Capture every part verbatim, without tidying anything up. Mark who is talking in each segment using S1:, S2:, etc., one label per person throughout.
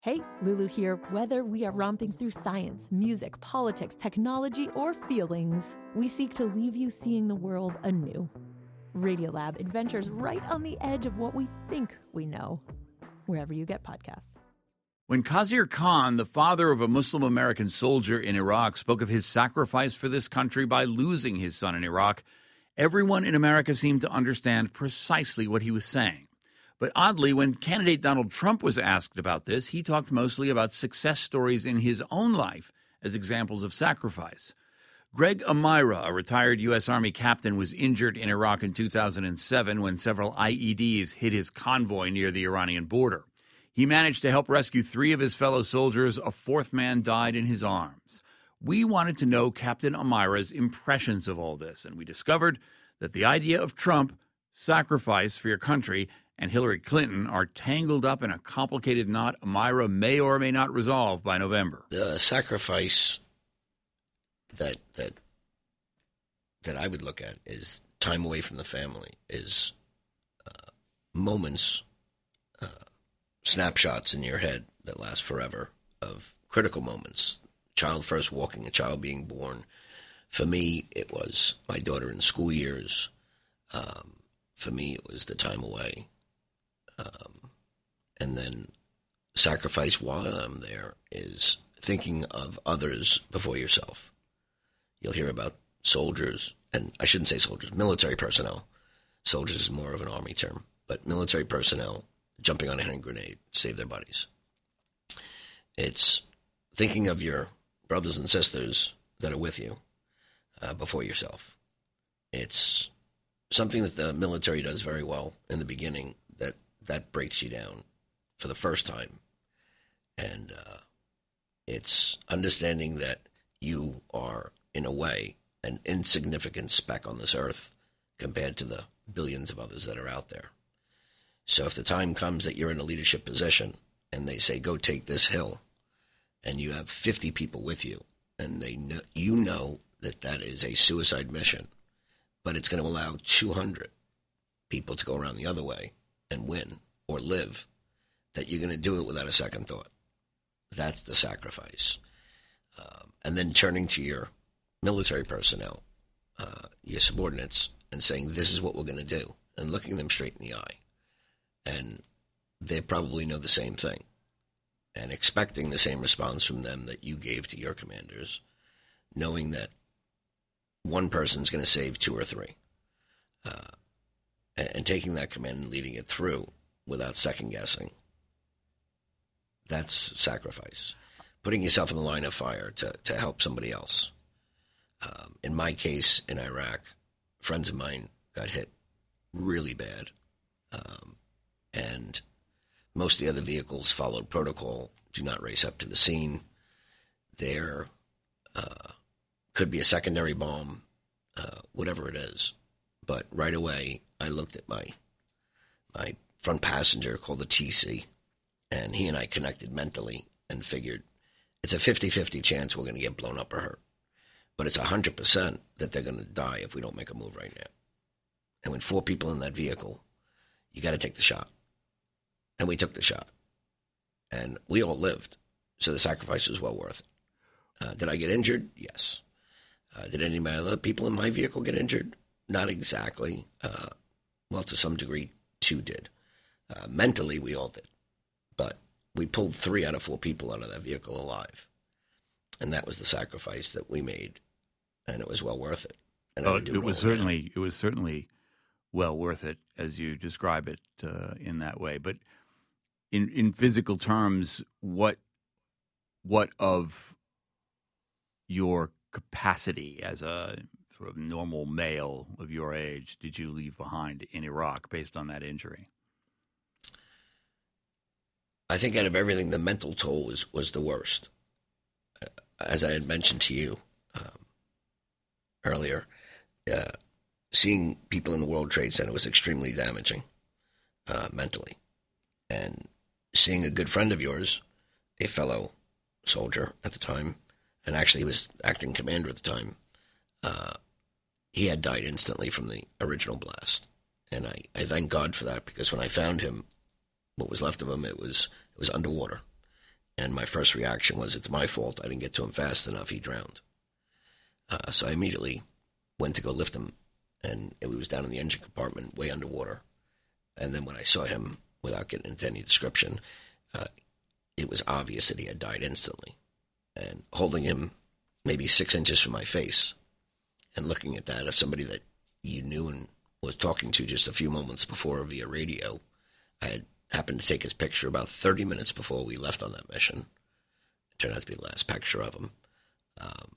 S1: Hey, Lulu here. Whether we are romping through science, music, politics, technology, or feelings, we seek to leave you seeing the world anew. Radiolab adventures right on the edge of what we think we know, wherever you get podcasts.
S2: When Khazir Khan, the father of a Muslim-American soldier in Iraq, spoke of his sacrifice for this country by losing his son in Iraq, everyone in America seemed to understand precisely what he was saying. But oddly, when candidate Donald Trump was asked about this, he talked mostly about success stories in his own life as examples of sacrifice. Greg Amira, a retired U S. Army captain, was injured in Iraq in two thousand seven when several I E Ds hit his convoy near the Iranian border. He managed to help rescue three of his fellow soldiers. A fourth man died in his arms. We wanted to know Captain Amira's impressions of all this, and we discovered that the idea of Trump, sacrifice for your country, and Hillary Clinton are tangled up in a complicated knot Amira may or may not resolve by November.
S3: The sacrifice that that that I would look at is time away from the family, is uh, moments, uh, snapshots in your head that last forever of critical moments. Child first walking, a child being born. For me, it was my daughter in school years. Um, for me, it was the time away. Um, and then sacrifice while I'm there is thinking of others before yourself. You'll hear about soldiers, and I shouldn't say soldiers, military personnel. Soldiers is more of an army term, but military personnel jumping on a hand grenade, save their buddies. It's thinking of your brothers and sisters that are with you uh, before yourself. It's something that the military does very well in the beginning, that that breaks you down for the first time. And uh, it's understanding that you are, in a way, an insignificant speck on this earth compared to the billions of others that are out there. So if the time comes that you're in a leadership position and they say, go take this hill, and you have fifty people with you, and they know, you know that that is a suicide mission, but it's going to allow two hundred people to go around the other way and win or live, that you're going to do it without a second thought. That's the sacrifice. Um, and then turning to your military personnel, uh, your subordinates, and saying, this is what we're going to do, and looking them straight in the eye. And they probably know the same thing, and expecting the same response from them that you gave to your commanders, knowing that one person's going to save two or three. Uh, and taking that command and leading it through without second-guessing. That's sacrifice. Putting yourself in the line of fire to, to help somebody else. Um, in my case, in Iraq, friends of mine got hit really bad. Um, and most of the other vehicles followed protocol. Do not race up to the scene. There uh, could be a secondary bomb, uh, whatever it is. But right away, I looked at my my front passenger, called the T C, and he and I connected mentally and figured it's a fifty-fifty chance we're going to get blown up or hurt. But it's one hundred percent that they're going to die if we don't make a move right now. And when four people in that vehicle, you got to take the shot. And we took the shot. And we all lived. So the sacrifice was well worth it. Uh, did I get injured? Yes. Uh, did any of my other people in my vehicle get injured? Not exactly. Uh, well, to some degree, two did. Uh, mentally, we all did. But we pulled three out of four people out of that vehicle alive. And that was the sacrifice that we made. And it was well worth it. And
S2: oh, it, it was certainly again. It was certainly well worth it, as you describe it uh, in that way. But in in physical terms, what what of your capacity as a sort of normal male of your age did you leave behind in Iraq based on that injury?
S3: I think out of everything, the mental toll was, was the worst. As I had mentioned to you um, earlier, uh, seeing people in the World Trade Center was extremely damaging uh, mentally. And seeing a good friend of yours, a fellow soldier at the time, and actually he was acting commander at the time, uh, he had died instantly from the original blast. And I, I thank God for that, because when I found him, what was left of him, it was it was underwater. And my first reaction was, it's my fault. I didn't get to him fast enough. He drowned. Uh, so I immediately went to go lift him, and it was down in the engine compartment, way underwater. And then when I saw him, without getting into any description, uh, it was obvious that he had died instantly. And holding him maybe six inches from my face and looking at that of somebody that you knew and was talking to just a few moments before via radio, I had happened to take his picture about thirty minutes before we left on that mission. It turned out to be the last picture of him. Um,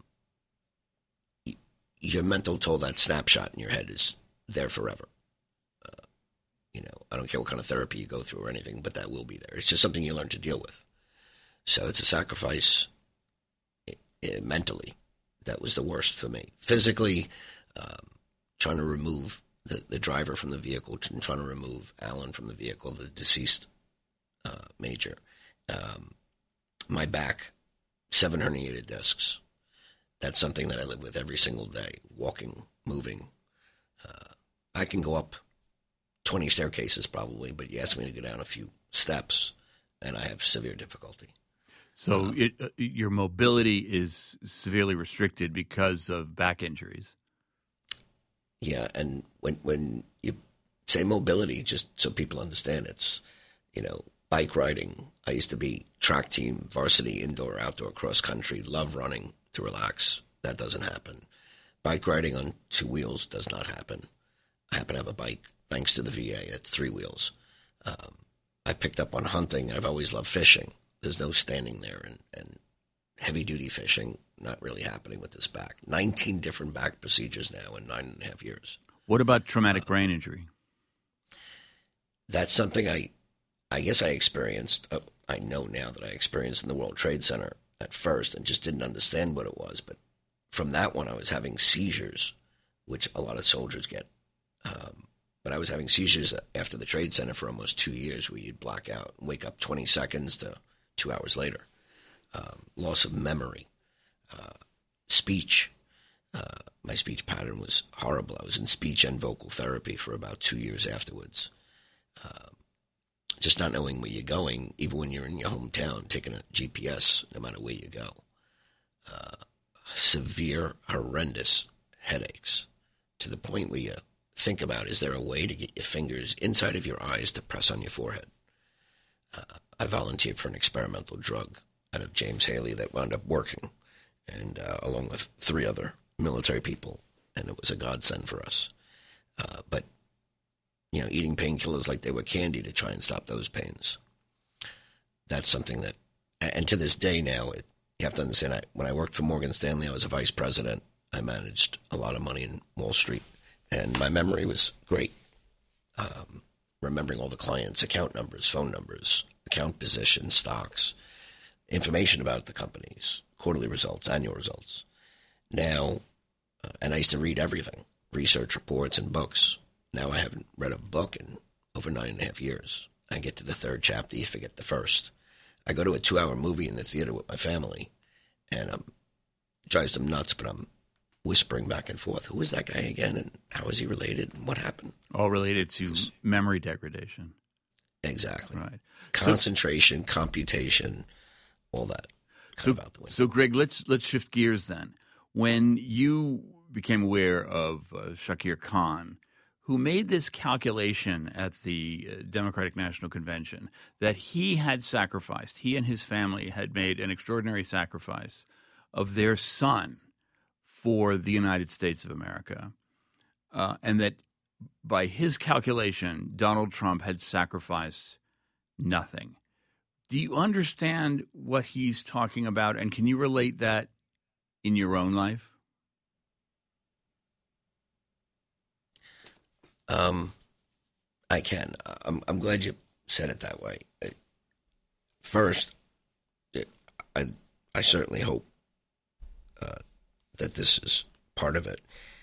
S3: y- your mental toll, that snapshot in your head, is there forever. Uh, you know, I don't care what kind of therapy you go through or anything, but that will be there. It's just something you learn to deal with. So it's a sacrifice I- I- mentally. That was the worst for me. Physically, um, trying to remove the, the driver from the vehicle, and trying to remove Alan from the vehicle, the deceased uh, major. Um, my back, seven herniated discs. That's something that I live with every single day, walking, moving. Uh, I can go up twenty staircases probably, but you ask me to go down a few steps, and I have severe difficulty.
S2: So it, uh, your mobility is severely restricted because of back injuries.
S3: Yeah, and when when you say mobility, just so people understand, it's, you know, bike riding. I used to be track team, varsity, indoor, outdoor, cross country, love running to relax. That doesn't happen. Bike riding on two wheels does not happen. I happen to have a bike, thanks to the V A, it's three wheels. Um, I've picked up on hunting. I've always loved fishing. There's no standing there, and, and heavy-duty fishing, not really happening with this back. nineteen different back procedures now in nine and a half years.
S2: What about traumatic uh, brain injury?
S3: That's something I, I guess I experienced. Uh, I know now that I experienced in the World Trade Center at first and just didn't understand what it was. But from that one, I was having seizures, which a lot of soldiers get. Um, but I was having seizures after the Trade Center for almost two years where you'd black out and wake up twenty seconds to two hours later. Um, loss of memory, uh, speech. Uh, my speech pattern was horrible. I was in speech and vocal therapy for about two years afterwards. Uh, just not knowing where you're going, even when you're in your hometown, taking a G P S, no matter where you go. Uh, severe, horrendous headaches to the point where you think about, is there a way to get your fingers inside of your eyes to press on your forehead? Uh, I volunteered for an experimental drug out of James Haley that wound up working, and uh, along with three other military people, and it was a godsend for us. Uh, but, you know, eating painkillers like they were candy to try and stop those pains. That's something that, and to this day now, it, you have to understand, I, when I worked for Morgan Stanley, I was a vice president. I managed a lot of money in Wall Street, and my memory was great. Um, remembering all the clients' account numbers, phone numbers, account positions, stocks, information about the companies, quarterly results, annual results. Now, uh, and I used to read everything, research reports and books. Now I haven't read a book in over nine and a half years. I get to the third chapter, you forget the first. I go to a two-hour movie in the theater with my family, and um, it drives them nuts, but I'm whispering back and forth, who is that guy again, and how is he related, and what happened?
S2: All related to memory degradation.
S3: Exactly.
S2: Right.
S3: Concentration, so, computation, all that.
S2: So,
S3: out the window.
S2: so, Greg, let's let's shift gears then. When you became aware of uh, Shakir Khan, who made this calculation at the uh, Democratic National Convention that he had sacrificed, he and his family had made an extraordinary sacrifice of their son for the United States of America, uh, and that by his calculation, Donald Trump had sacrificed nothing. Do you understand what he's talking about, and can you relate that in your own life?
S3: Um, I can. I'm, I'm glad you said it that way. First, I, I certainly hope uh, that this is part of it.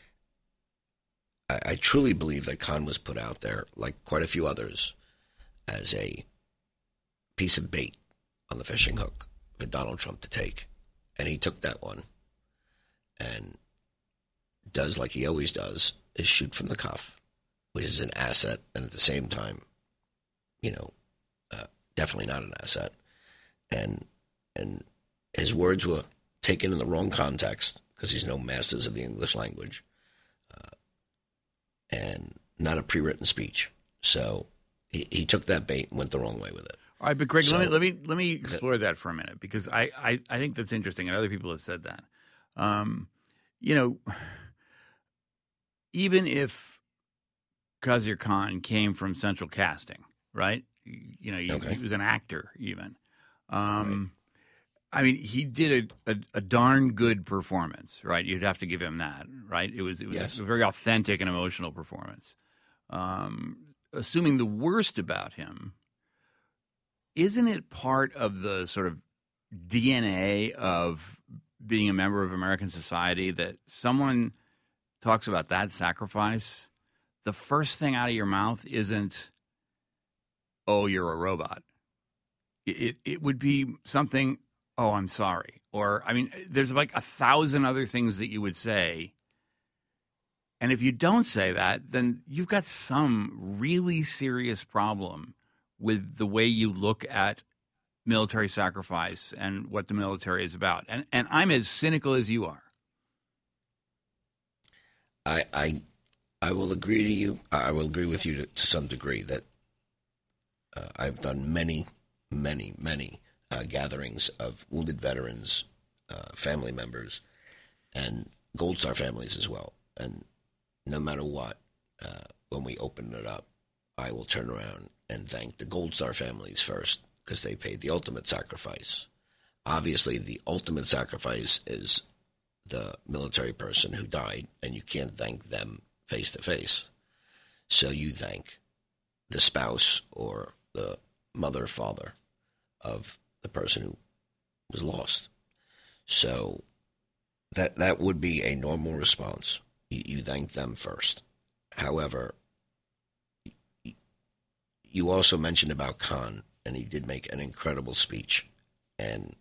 S3: I, I truly believe that Khan was put out there, like quite a few others, as a piece of bait on the fishing hook for Donald Trump to take. And he took that one and does like he always does, is shoot from the cuff, which is an asset, and at the same time, you know, uh, definitely not an asset. And his words were taken in the wrong context because he's no masters of the English language, uh, and not a pre-written speech. So he, he took that bait and went the wrong way with it.
S2: All right, but Greg,
S3: so,
S2: let me let me let me explore that for a minute, because I, I, I think that's interesting, and other people have said that. Um, you know, even if Khizr Khan came from Central Casting, right? You know, he,
S3: okay.
S2: he was an actor, even. Um, right. I mean, he did a, a, a darn good performance, right? You'd have to give him that, right? It was it was
S3: yes.
S2: a very authentic and emotional performance. Um, assuming the worst about him, isn't it part of the sort of D N A of being a member of American society that someone talks about that sacrifice, the first thing out of your mouth isn't, oh, you're a robot. It, it, it would be something, oh, I'm sorry. Or, I mean, there's like a thousand other things that you would say. And if you don't say that, then you've got some really serious problem with the way you look at military sacrifice and what the military is about. And and I'm as cynical as you are.
S3: I I, I will agree to you. I will agree with you to, to some degree that uh, I've done many, many, many uh, gatherings of wounded veterans, uh, family members, and Gold Star families as well. And no matter what, uh, when we open it up, I will turn around and thank the Gold Star families first, because they paid the ultimate sacrifice. Obviously, the ultimate sacrifice is the military person who died, and you can't thank them face to face. So you thank the spouse or the mother or father of the person who was lost. So that that would be a normal response. You, you thank them first. However, you also mentioned about Khan, and he did make an incredible speech. And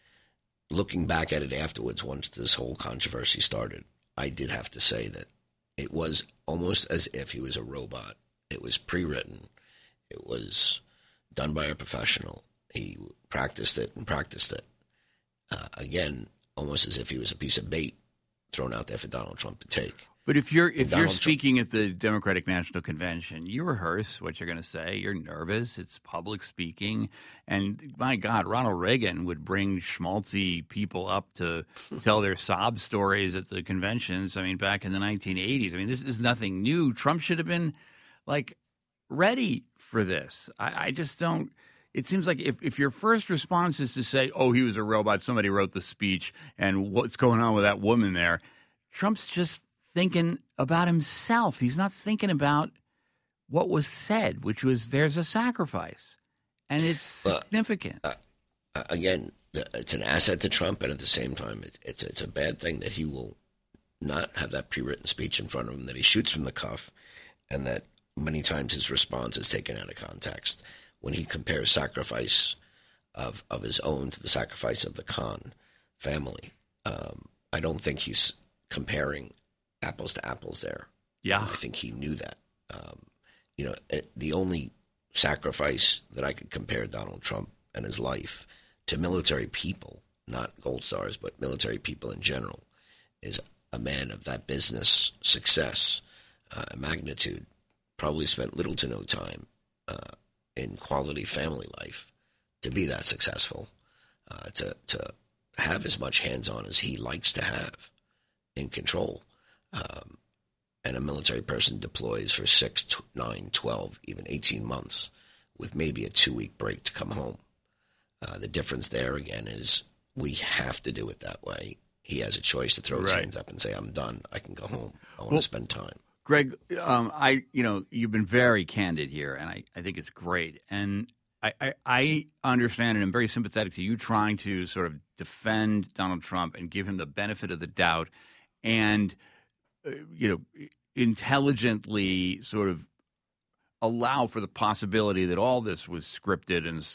S3: looking back at it afterwards, once this whole controversy started, I did have to say that it was almost as if he was a robot. It was pre-written. It was done by a professional. He practiced it and practiced it. Uh, again, almost as if he was a piece of bait thrown out there for Donald Trump to take.
S2: But if you're if
S3: Donald
S2: you're speaking Trump, at the Democratic National Convention, you rehearse what you're going to say. You're nervous. It's public speaking. And my God, Ronald Reagan would bring schmaltzy people up to tell their sob stories at the conventions. I mean, back in the nineteen eighties. I mean, this is nothing new. Trump should have been, like, ready for this. I, I just don't. It seems like if, if your first response is to say, oh, he was a robot, somebody wrote the speech, and what's going on with that woman there, Trump's just thinking about himself. He's not thinking about what was said, which was there's a sacrifice, and it's significant.
S3: Uh, uh, again, it's an asset to Trump, and at the same time, it, it's it's a bad thing that he will not have that pre-written speech in front of him, that he shoots from the cuff, and that many times his response is taken out of context when he compares sacrifice of of his own to the sacrifice of the Khan family. Um, I don't think he's comparing apples to apples there.
S2: Yeah.
S3: I think he knew that. Um, you know, the only sacrifice that I could compare Donald Trump and his life to military people, not Gold Stars, but military people in general, is a man of that business success uh, and magnitude probably spent little to no time uh, in quality family life to be that successful, uh, to, to have as much hands-on as he likes to have in control. Um, and a military person deploys for six, nine, twelve, even eighteen months with maybe a two-week break to come home. Uh, the difference there, again, is we have to do it that way. He has a choice to throw his
S2: right.
S3: hands up and say, I'm done. I can go home. I want
S2: well,
S3: to spend time.
S2: Greg, um, I, you know, you've been very candid here, and I, I think it's great. And I, I, I understand and I'm very sympathetic to you trying to sort of defend Donald Trump and give him the benefit of the doubt and you know, intelligently sort of allow for the possibility that all this was scripted and,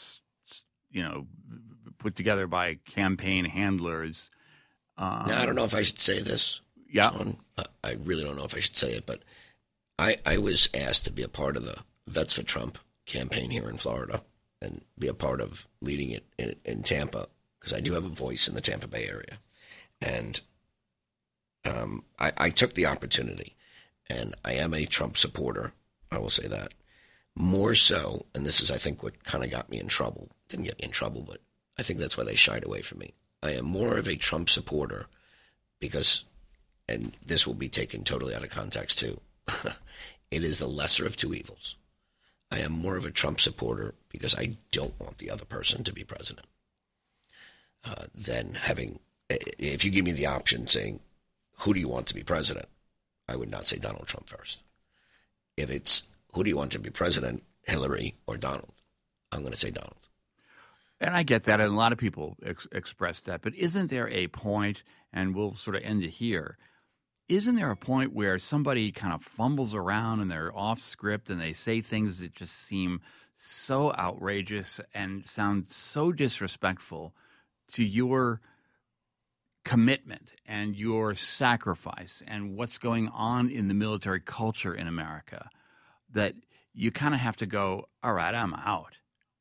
S2: you know, put together by campaign handlers. Um,
S3: now, I don't know if I should say this.
S2: Yeah.
S3: John. I really don't know if I should say it, but I, I was asked to be a part of the Vets for Trump campaign here in Florida and be a part of leading it in, in Tampa because I do have a voice in the Tampa Bay area. And um, I, I took the opportunity, and I am a Trump supporter. I will say that. More so, and this is, I think, what kind of got me in trouble. Didn't get me in trouble, but I think that's why they shied away from me. I am more of a Trump supporter because, and this will be taken totally out of context too, it is the lesser of two evils. I am more of a Trump supporter because I don't want the other person to be president uh, than having, if you give me the option saying, who do you want to be president? I would not say Donald Trump first. If it's, who do you want to be president, Hillary or Donald? I'm going to say Donald.
S2: And I get that, and a lot of people ex- express that. But isn't there a point, and we'll sort of end it here, isn't there a point where somebody kind of fumbles around and they're off script and they say things that just seem so outrageous and sound so disrespectful to your commitment and your sacrifice and what's going on in the military culture in America, that you kind of have to go, all right, I'm out?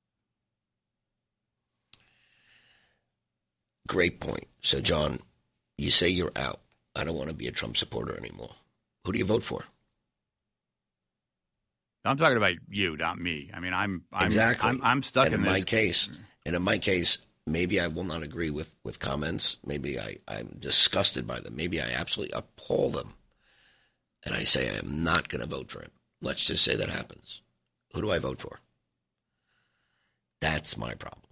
S3: Great point. So, John, you say you're out. I don't want to be a Trump supporter anymore. Who do you vote for?
S2: I'm talking about you, not me. I mean, I'm I'm
S3: exactly.
S2: I'm, I'm stuck
S3: and
S2: in,
S3: in
S2: this.
S3: my case. And in my case, maybe I will not agree with, with comments. Maybe I, I'm disgusted by them. Maybe I absolutely appall them. And I say I am not going to vote for him. Let's just say that happens. Who do I vote for? That's my problem.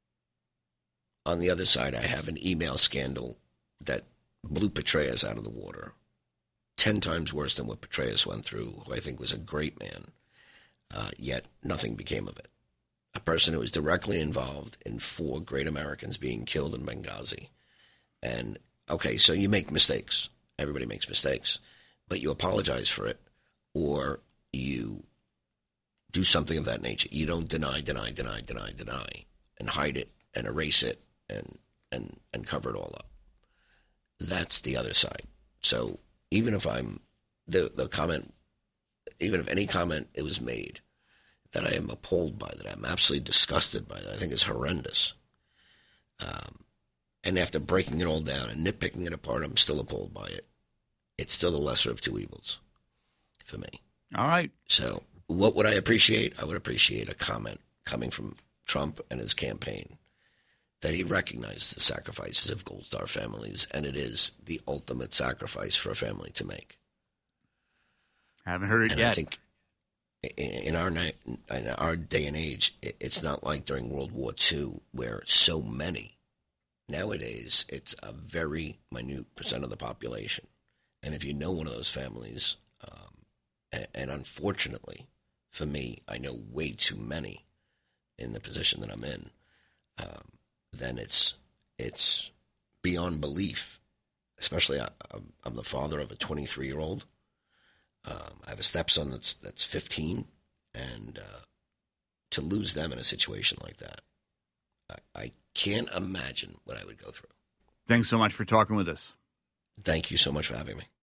S3: On the other side, I have an email scandal that blew Petraeus out of the water. Ten times worse than what Petraeus went through, who I think was a great man, uh, yet nothing became of it. A person who was directly involved in four great Americans being killed in Benghazi. And, okay, so you make mistakes. Everybody makes mistakes. But you apologize for it, or you do something of that nature. You don't deny, deny, deny, deny, deny, and hide it and erase it and and, and cover it all up. That's the other side. So even if I'm, the, the comment, even if any comment it was made that I am appalled by, that I'm absolutely disgusted by, that I think is horrendous, um, and after breaking it all down and nitpicking it apart, I'm still appalled by it. It's still the lesser of two evils for me.
S2: All right.
S3: So what would I appreciate? I would appreciate a comment coming from Trump and his campaign that he recognized the sacrifices of Gold Star families, and it is the ultimate sacrifice for a family to make.
S2: I haven't heard it
S3: and
S2: yet.
S3: I think in our night, in our day and age, it's not like during World War Two where so many. Nowadays, it's a very minute percent of the population. And if you know one of those families, um, and, and unfortunately for me, I know way too many in the position that I'm in, um, then it's it's beyond belief. Especially, I, I'm the father of a twenty-three-year-old. Um, I have a stepson that's that's fifteen, and uh, to lose them in a situation like that, I, I can't imagine what I would go through.
S2: Thanks so much for talking with us.
S3: Thank you so much for having me.